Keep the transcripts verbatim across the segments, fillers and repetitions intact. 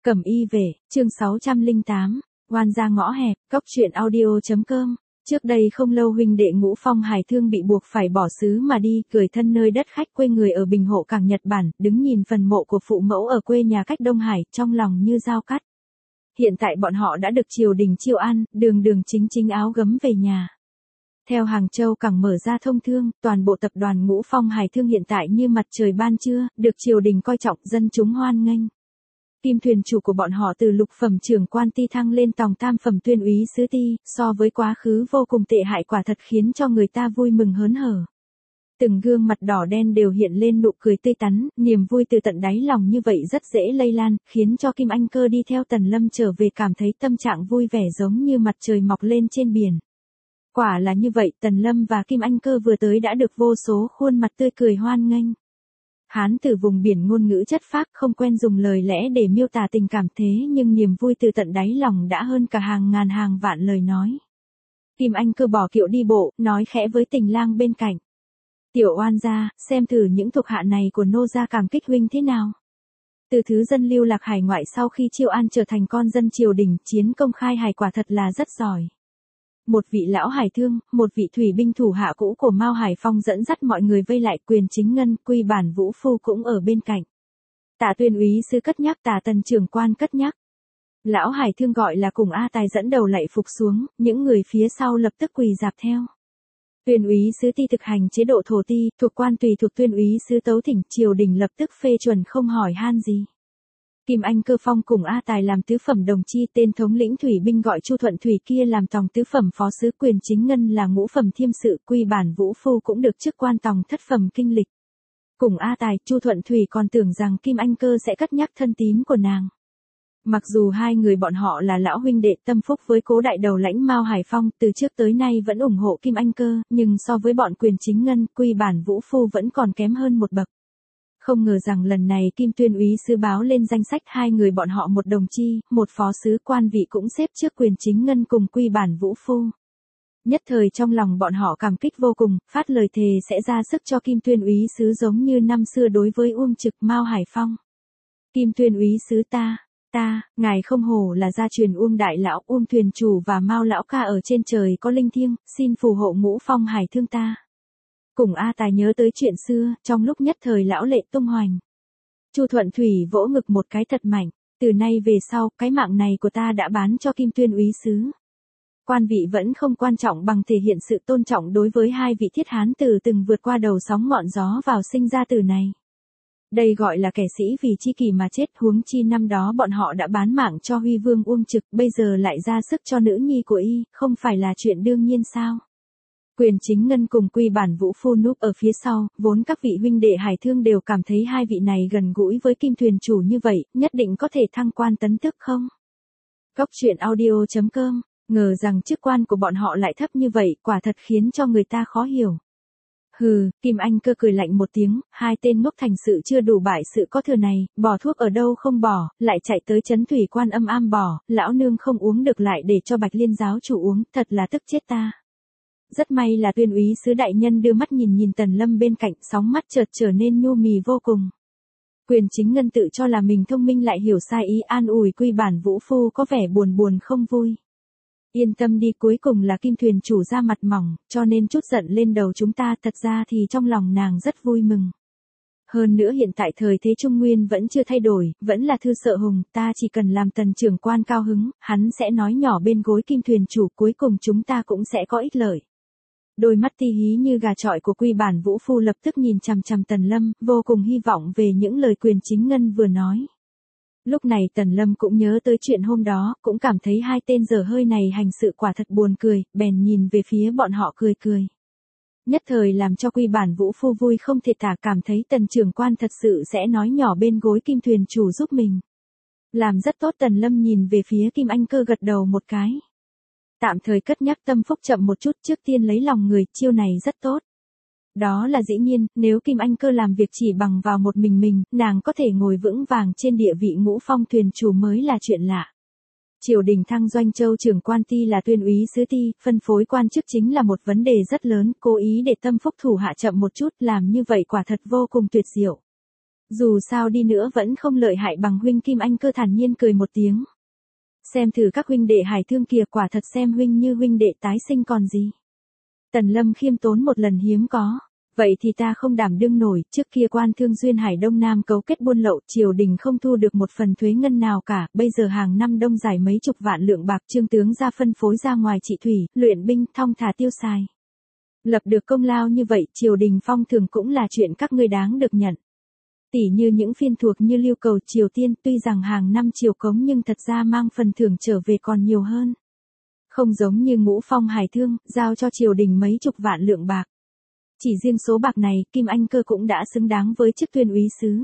Cẩm y về, chương sáu trăm lẻ tám, oan gia ngõ hẹp, cóc truyện audio.com. Trước đây không lâu huynh đệ Ngũ Phong Hải Thương bị buộc phải bỏ xứ mà đi, gửi thân nơi đất khách quê người ở Bình Hộ cảng Nhật Bản, đứng nhìn phần mộ của phụ mẫu ở quê nhà cách Đông Hải, trong lòng như dao cắt. Hiện tại bọn họ đã được triều đình chiêu an, đường đường chính chính áo gấm về nhà. Theo Hàng Châu cảng mở ra thông thương, toàn bộ tập đoàn Ngũ Phong Hải Thương hiện tại như mặt trời ban trưa, được triều đình coi trọng, dân chúng hoan nghênh. Kim thuyền chủ của bọn họ từ lục phẩm trưởng quan ti thăng lên tòng tam phẩm tuyên úy sứ ti, so với quá khứ vô cùng tệ hại, quả thật khiến cho người ta vui mừng hớn hở. Từng gương mặt đỏ đen đều hiện lên nụ cười tươi tắn, niềm vui từ tận đáy lòng như vậy rất dễ lây lan, khiến cho Kim Anh Cơ đi theo Tần Lâm trở về cảm thấy tâm trạng vui vẻ giống như mặt trời mọc lên trên biển. Quả là như vậy, Tần Lâm và Kim Anh Cơ vừa tới đã được vô số khuôn mặt tươi cười hoan nghênh. Hán từ vùng biển ngôn ngữ chất phác, không quen dùng lời lẽ để miêu tả tình cảm, thế nhưng niềm vui từ tận đáy lòng đã hơn cả hàng ngàn hàng vạn lời nói. Kim Anh Cơ bỏ kiệu đi bộ, nói khẽ với Tình Lang bên cạnh. Tiểu oan gia, xem thử những thuộc hạ này của nô gia cảm kích huynh thế nào. Từ thứ dân lưu lạc hải ngoại sau khi chiêu an trở thành con dân triều đình, chiến công khai hải quả thật là rất giỏi. Một vị lão hải thương, một vị thủy binh thủ hạ cũ của Mao Hải Phong dẫn dắt mọi người vây lại, Quyền Chính Ngân, Quy Bản Vũ Phu cũng ở bên cạnh. Tạ tuyên úy sư cất nhắc, Tạ tần trưởng quan cất nhắc. Lão hải thương gọi là cùng A Tài dẫn đầu lạy phục xuống, những người phía sau lập tức quỳ dạp theo. Tuyên úy sứ ti thực hành chế độ thổ ti, thuộc quan tùy thuộc tuyên úy sứ tấu thỉnh, triều đình lập tức phê chuẩn không hỏi han gì. Kim Anh Cơ phong cùng A Tài làm tứ phẩm đồng chi, tên thống lĩnh thủy binh gọi Chu Thuận Thủy kia làm tòng tứ phẩm phó sứ, Quyền Chính Ngân là ngũ phẩm thiêm sự, Quy Bản Vũ Phu cũng được chức quan tòng thất phẩm kinh lịch. Cùng A Tài, Chu Thuận Thủy còn tưởng rằng Kim Anh Cơ sẽ cất nhắc thân tín của nàng. Mặc dù hai người bọn họ là lão huynh đệ tâm phúc với cố đại đầu lãnh Mao Hải Phong, từ trước tới nay vẫn ủng hộ Kim Anh Cơ, nhưng so với bọn Quyền Chính Ngân, Quy Bản Vũ Phu vẫn còn kém hơn một bậc. Không ngờ rằng lần này Kim tuyên úy sứ báo lên danh sách hai người bọn họ một đồng chi, một phó sứ, quan vị cũng xếp trước Quyền Chính Ngân cùng Quy Bản Vũ Phu. Nhất thời trong lòng bọn họ cảm kích vô cùng, phát lời thề sẽ ra sức cho Kim tuyên úy sứ giống như năm xưa đối với Uông Trực, Mao Hải Phong. Kim tuyên úy sứ ta, ta, ngài không hổ là gia truyền Uông đại lão, Uông thuyền chủ và Mao lão ca ở trên trời có linh thiêng, xin phù hộ Ngũ Phong Hải Thương ta. Cùng A Tài nhớ tới chuyện xưa, trong lúc nhất thời lão lệ tung hoành. Chu Thuận Thủy vỗ ngực một cái thật mạnh, từ nay về sau, cái mạng này của ta đã bán cho Kim tuyên úy sứ. Quan vị vẫn không quan trọng bằng thể hiện sự tôn trọng đối với hai vị thiết hán tử từng vượt qua đầu sóng ngọn gió vào sinh ra tử này. Đây gọi là kẻ sĩ vì chi kỷ mà chết, huống chi năm đó bọn họ đã bán mạng cho Huy Vương Uông Trực, bây giờ lại ra sức cho nữ nhi của y, không phải là chuyện đương nhiên sao? Quyền Chính Ngân cùng Quy Bản Vũ Phu núp ở phía sau, vốn các vị huynh đệ hải thương đều cảm thấy hai vị này gần gũi với Kim thuyền chủ như vậy, nhất định có thể thăng quan tấn tước không? Cóc truyện audio.com, ngờ rằng chức quan của bọn họ lại thấp như vậy, quả thật khiến cho người ta khó hiểu. Hừ, Kim Anh Cơ cười lạnh một tiếng, hai tên ngốc thành sự chưa đủ bại sự có thừa này, bỏ thuốc ở đâu không bỏ, lại chạy tới trấn thủy quan âm am bỏ, lão nương không uống được lại để cho Bạch Liên giáo chủ uống, thật là tức chết ta. Rất may là tuyên úy sứ đại nhân đưa mắt nhìn nhìn Tần Lâm bên cạnh, sóng mắt chợt trở nên nhu mì vô cùng. Quyền Chính Ngân tự cho là mình thông minh lại hiểu sai ý, an ủi Quy Bản Vũ Phu có vẻ buồn buồn không vui. Yên tâm đi, cuối cùng là Kim thuyền chủ ra mặt mỏng, cho nên chút giận lên đầu chúng ta, thật ra thì trong lòng nàng rất vui mừng. Hơn nữa hiện tại thời thế Trung Nguyên vẫn chưa thay đổi, vẫn là Thư Sợ Hùng, ta chỉ cần làm Tần trưởng quan cao hứng, hắn sẽ nói nhỏ bên gối Kim thuyền chủ, cuối cùng chúng ta cũng sẽ có ích lợi. Đôi mắt ti hí như gà chọi của Quy Bản Vũ Phu lập tức nhìn chằm chằm Tần Lâm, vô cùng hy vọng về những lời Quyền Chính Ngân vừa nói. Lúc này Tần Lâm cũng nhớ tới chuyện hôm đó, cũng cảm thấy hai tên dở hơi này hành sự quả thật buồn cười, bèn nhìn về phía bọn họ cười cười. Nhất thời làm cho Quy Bản Vũ Phu vui không thể tả, cảm thấy Tần trưởng quan thật sự sẽ nói nhỏ bên gối Kim thuyền chủ giúp mình. Làm rất tốt, Tần Lâm nhìn về phía Kim Anh Cơ gật đầu một cái. Tạm thời cất nhắc tâm phúc chậm một chút, trước tiên lấy lòng người, chiêu này rất tốt. Đó là dĩ nhiên, nếu Kim Anh Cơ làm việc chỉ bằng vào một mình mình, nàng có thể ngồi vững vàng trên địa vị Ngũ Phong thuyền chủ mới là chuyện lạ. Triều đình thăng Doanh Châu trưởng quan ti là tuyên úy sứ ti, phân phối quan chức chính là một vấn đề rất lớn, cố ý để tâm phúc thủ hạ chậm một chút, làm như vậy quả thật vô cùng tuyệt diệu. Dù sao đi nữa vẫn không lợi hại bằng huynh Kim Anh Cơ thản nhiên cười một tiếng. Xem thử các huynh đệ Hải Thương kìa, quả thật xem huynh như huynh đệ tái sinh còn gì. Tần Lâm khiêm tốn một lần hiếm có. Vậy thì ta không đảm đương nổi, trước kia Quan Thương duyên Hải Đông Nam cấu kết buôn lậu, triều đình không thu được một phần thuế ngân nào cả, bây giờ hàng năm đông giải mấy chục vạn lượng bạc, trương tướng ra phân phối ra ngoài trị thủy, luyện binh, thong thả tiêu xài. Lập được công lao như vậy, triều đình phong thường cũng là chuyện các ngươi đáng được nhận. Tỷ như những phiên thuộc như Lưu Cầu Triều Tiên, tuy rằng hàng năm triều cống nhưng thật ra mang phần thưởng trở về còn nhiều hơn. Không giống như Ngũ Phong Hải Thương, giao cho triều đình mấy chục vạn lượng bạc. Chỉ riêng số bạc này, Kim Anh Cơ cũng đã xứng đáng với chức tuyên úy sứ.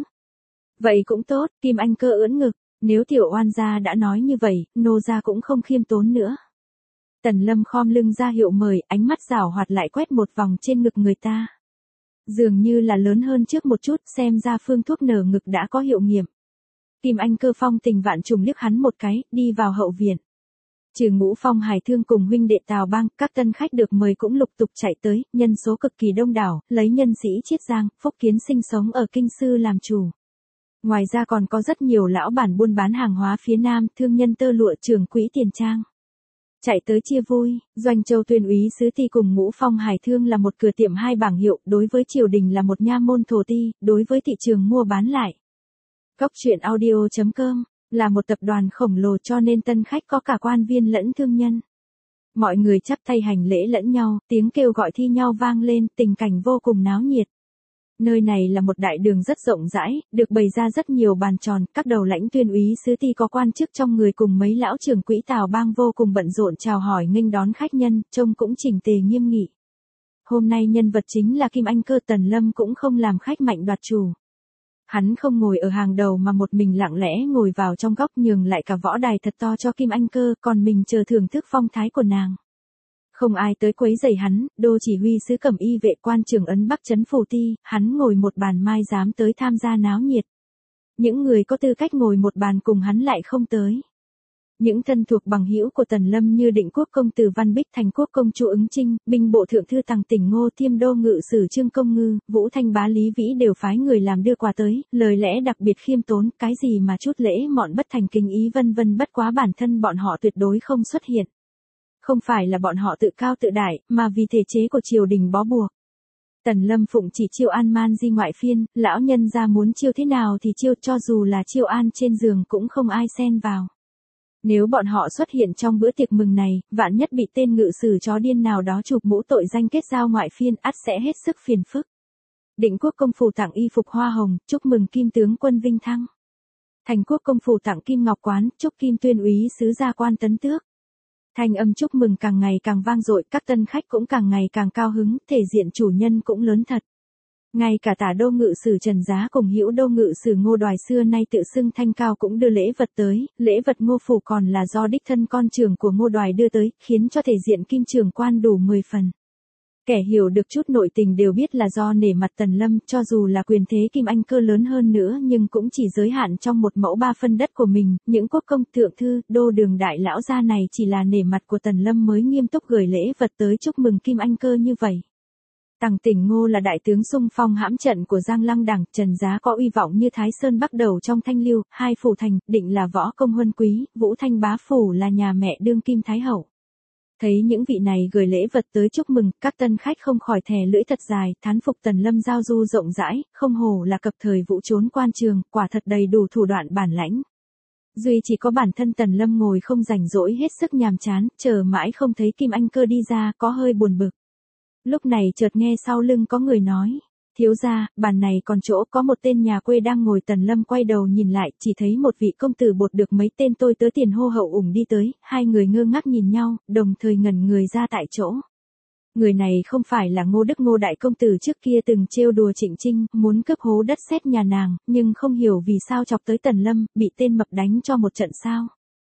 Vậy cũng tốt, Kim Anh Cơ ưỡn ngực, nếu tiểu oan gia đã nói như vậy, nô gia cũng không khiêm tốn nữa. Tần Lâm khom lưng ra hiệu mời, ánh mắt giảo hoạt lại quét một vòng trên ngực người ta. Dường như là lớn hơn trước một chút, xem ra phương thuốc nở ngực đã có hiệu nghiệm. Kim Anh Cơ phong tình vạn trùng liếc hắn một cái, đi vào hậu viện. Trừ Ngũ Phong Hải Thương cùng huynh đệ Tào Bang, các tân khách được mời cũng lục tục chạy tới, nhân số cực kỳ đông đảo, lấy nhân sĩ Chiết Giang, Phúc Kiến sinh sống ở Kinh Sư làm chủ. Ngoài ra còn có rất nhiều lão bản buôn bán hàng hóa phía Nam, thương nhân tơ lụa, trưởng quỹ tiền trang. Chạy tới chia vui, Doanh Châu tuyên úy sứ ti cùng Ngũ Phong Hải Thương là một cửa tiệm hai bảng hiệu, đối với triều đình là một nha môn thổ ti, đối với thị trường mua bán lại. Cốc truyện audio chấm com là một tập đoàn khổng lồ cho nên tân khách có cả quan viên lẫn thương nhân. Mọi người chắp tay hành lễ lẫn nhau, tiếng kêu gọi thi nhau vang lên, tình cảnh vô cùng náo nhiệt. Nơi này là một đại đường rất rộng rãi, được bày ra rất nhiều bàn tròn, các đầu lãnh tuyên úy sứ ti có quan chức trong người cùng mấy lão trưởng quỹ Tào Bang vô cùng bận rộn chào hỏi nghênh đón khách nhân, trông cũng chỉnh tề nghiêm nghị. Hôm nay nhân vật chính là Kim Anh Cơ, Tần Lâm cũng không làm khách mạnh đoạt chủ. Hắn không ngồi ở hàng đầu mà một mình lặng lẽ ngồi vào trong góc, nhường lại cả võ đài thật to cho Kim Anh Cơ, còn mình chờ thưởng thức phong thái của nàng. Không ai tới quấy rầy hắn, đô chỉ huy sứ Cẩm Y vệ quan trường ấn Bắc trấn phủ ti, hắn ngồi một bàn mai dám tới tham gia náo nhiệt. Những người có tư cách ngồi một bàn cùng hắn lại không tới. Những thân thuộc bằng hữu của Tần Lâm như Định Quốc công tử Văn Bích, Thành Quốc công Chu Ứng Trinh, binh bộ thượng thư Tằng Tỉnh Ngô, Thiêm đô ngự sử Trương Công Ngư, Vũ Thanh bá Lý Vĩ đều phái người làm đưa quà tới, lời lẽ đặc biệt khiêm tốn, cái gì mà chút lễ mọn bất thành kính ý vân vân, bất quá bản thân bọn họ tuyệt đối không xuất hiện. Không phải là bọn họ tự cao tự đại, mà vì thể chế của triều đình bó buộc. Tần Lâm phụng chỉ chiêu an man di ngoại phiên, lão nhân ra muốn chiêu thế nào thì chiêu, cho dù là chiêu an trên giường cũng không ai xen vào. Nếu bọn họ xuất hiện trong bữa tiệc mừng này, vạn nhất bị tên ngự sử chó điên nào đó chụp mũ tội danh kết giao ngoại phiên, ắt sẽ hết sức phiền phức. Định Quốc công phủ tặng y phục hoa hồng, chúc mừng Kim tướng quân vinh thăng. Thành Quốc công phủ tặng kim ngọc quán, chúc Kim tuyên úy sứ gia quan tấn tước. Thanh âm chúc mừng càng ngày càng vang dội, các tân khách cũng càng ngày càng cao hứng, thể diện chủ nhân cũng lớn thật. Ngay cả tả đô ngự sử Trần Giá cùng hữu đô ngự sử Ngô Đoài xưa nay tự xưng thanh cao cũng đưa lễ vật tới, lễ vật Ngô phủ còn là do đích thân con trưởng của Ngô Đoài đưa tới, khiến cho thể diện Kim trưởng quan đủ mười phần. Kẻ hiểu được chút nội tình đều biết là do nể mặt Tần Lâm, cho dù là quyền thế Kim Anh Cơ lớn hơn nữa nhưng cũng chỉ giới hạn trong một mẫu ba phân đất của mình, những quốc công thượng thư, đô đường đại lão gia này chỉ là nể mặt của Tần Lâm mới nghiêm túc gửi lễ vật tới chúc mừng Kim Anh Cơ như vậy. Tằng Tỉnh Ngô là đại tướng xung phong hãm trận của Giang Lăng Đảng, Trần Giá có uy vọng như Thái Sơn bắt đầu trong Thanh Lưu, hai phủ thành, Định là võ công huân quý, Vũ Thanh bá phủ là nhà mẹ đương Kim Thái Hậu. Thấy những vị này gửi lễ vật tới chúc mừng, các tân khách không khỏi thè lưỡi thật dài, thán phục Tần Lâm giao du rộng rãi, không hổ là cập thời vũ trốn quan trường, quả thật đầy đủ thủ đoạn bản lãnh. Duy chỉ có bản thân Tần Lâm ngồi không rảnh rỗi hết sức nhàm chán, chờ mãi không thấy Kim Anh Cơ đi ra, có hơi buồn bực. Lúc này chợt nghe sau lưng có người nói, thiếu gia, bàn này còn chỗ, có một tên nhà quê đang ngồi. Tần Lâm quay đầu nhìn lại, chỉ thấy một vị công tử bột được mấy tên tôi tớ tiền hô hậu ủng đi tới, hai người ngơ ngác nhìn nhau, đồng thời ngẩn người ra tại chỗ. Người này không phải là Ngô Đức Ngô đại công tử trước kia từng trêu đùa Trịnh Trinh, muốn cướp hố đất sét nhà nàng, nhưng không hiểu vì sao chọc tới Tần Lâm, bị tên mập đánh cho một trận sao.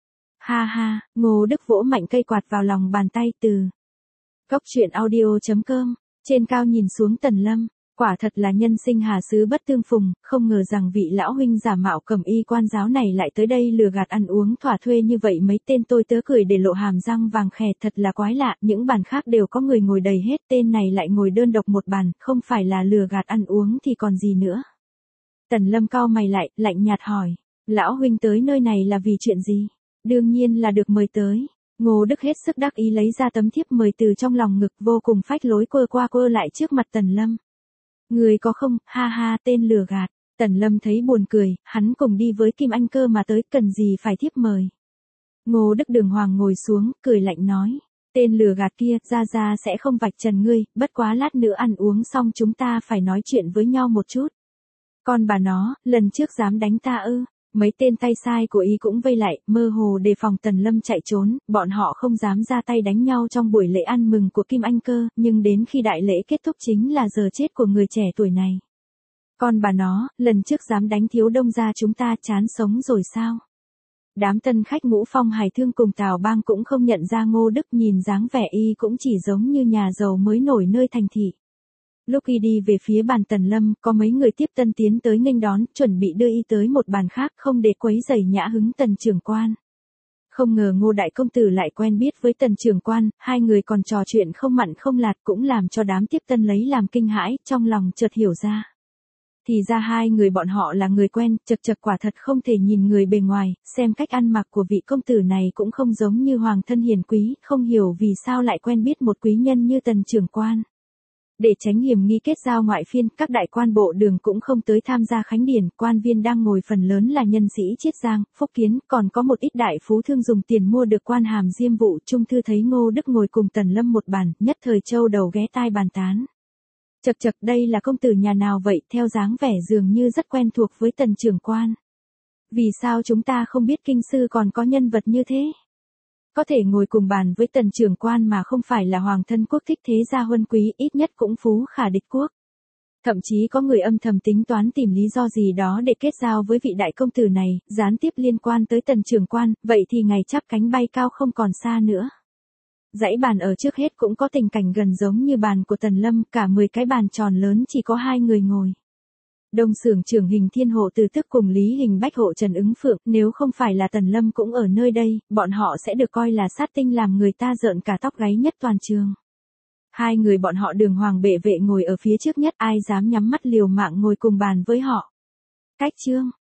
Ha ha, Ngô Đức vỗ mạnh cây quạt vào lòng bàn tay. Từ Cốc truyện audio chấm com, trên cao nhìn xuống Tần Lâm, quả thật là nhân sinh hà xứ bất tương phùng, không ngờ rằng vị lão huynh giả mạo Cẩm Y quan giáo này lại tới đây lừa gạt ăn uống thỏa thuê như vậy. Mấy tên tôi tớ cười để lộ hàm răng vàng khè, thật là quái lạ, những bàn khác đều có người ngồi đầy hết, tên này lại ngồi đơn độc một bàn, không phải là lừa gạt ăn uống thì còn gì nữa. Tần Lâm cau mày lại, lạnh nhạt hỏi. Lão huynh tới nơi này là vì chuyện gì? Đương nhiên là được mời tới. Ngô Đức hết sức đắc ý lấy ra tấm thiếp mời từ trong lòng ngực vô cùng phách lối quơ qua quơ lại trước mặt Tần Lâm. Người có không, ha ha tên lừa gạt. Tần Lâm thấy buồn cười, hắn cùng đi với Kim Anh Cơ mà tới, cần gì phải thiếp mời. Ngô Đức đường hoàng ngồi xuống, cười lạnh nói. Tên lừa gạt kia, ra ra sẽ không vạch trần ngươi, bất quá lát nữa ăn uống xong chúng ta phải nói chuyện với nhau một chút. Con bà nó, lần trước dám đánh ta ư. Mấy tên tay sai của y cũng vây lại, mơ hồ đề phòng Tần Lâm chạy trốn, bọn họ không dám ra tay đánh nhau trong buổi lễ ăn mừng của Kim Anh Cơ, nhưng đến khi đại lễ kết thúc chính là giờ chết của người trẻ tuổi này. Con bà nó, lần trước dám đánh thiếu đông gia chúng ta chán sống rồi sao? Đám tân khách Ngũ Phong Hải Thương cùng Tào Bang cũng không nhận ra Ngô Đức, nhìn dáng vẻ y cũng chỉ giống như nhà giàu mới nổi nơi thành thị. Lúc y đi về phía bàn Tần Lâm, có mấy người tiếp tân tiến tới nghênh đón, chuẩn bị đưa y tới một bàn khác không để quấy rầy nhã hứng Tần trưởng quan. Không ngờ Ngô đại công tử lại quen biết với Tần trưởng quan, hai người còn trò chuyện không mặn không lạt, cũng làm cho đám tiếp tân lấy làm kinh hãi, trong lòng chợt hiểu ra. Thì ra hai người bọn họ là người quen, chật chật quả thật không thể nhìn người bề ngoài, xem cách ăn mặc của vị công tử này cũng không giống như hoàng thân hiền quý, không hiểu vì sao lại quen biết một quý nhân như Tần trưởng quan. Để tránh hiểm nghi kết giao ngoại phiên, các đại quan bộ đường cũng không tới tham gia khánh điển, quan viên đang ngồi phần lớn là nhân sĩ Chiết Giang, Phúc Kiến, còn có một ít đại phú thương dùng tiền mua được quan hàm diêm vụ. Trung thư thấy Ngô Đức ngồi cùng Tần Lâm một bàn, nhất thời châu đầu ghé tai bàn tán. Chật chật, đây là công tử nhà nào vậy, theo dáng vẻ dường như rất quen thuộc với Tần trưởng quan. Vì sao chúng ta không biết kinh sư còn có nhân vật như thế? Có thể ngồi cùng bàn với Tần trưởng quan mà không phải là hoàng thân quốc thích thế gia huân quý, ít nhất cũng phú khả địch quốc. Thậm chí có người âm thầm tính toán tìm lý do gì đó để kết giao với vị đại công tử này, gián tiếp liên quan tới Tần trưởng quan, vậy thì ngày chắp cánh bay cao không còn xa nữa. Dãy bàn ở trước hết cũng có tình cảnh gần giống như bàn của Tần Lâm, cả mười cái bàn tròn lớn chỉ có hai người ngồi. Đông Xưởng trưởng Hình Thiên Hộ Từ Tức cùng Lý Hình Bách hộ Trần Ứng Phượng, nếu không phải là Tần Lâm cũng ở nơi đây, bọn họ sẽ được coi là sát tinh làm người ta rợn cả tóc gáy nhất toàn trường. Hai người bọn họ đường hoàng bệ vệ ngồi ở phía trước nhất, ai dám nhắm mắt liều mạng ngồi cùng bàn với họ. Cách chương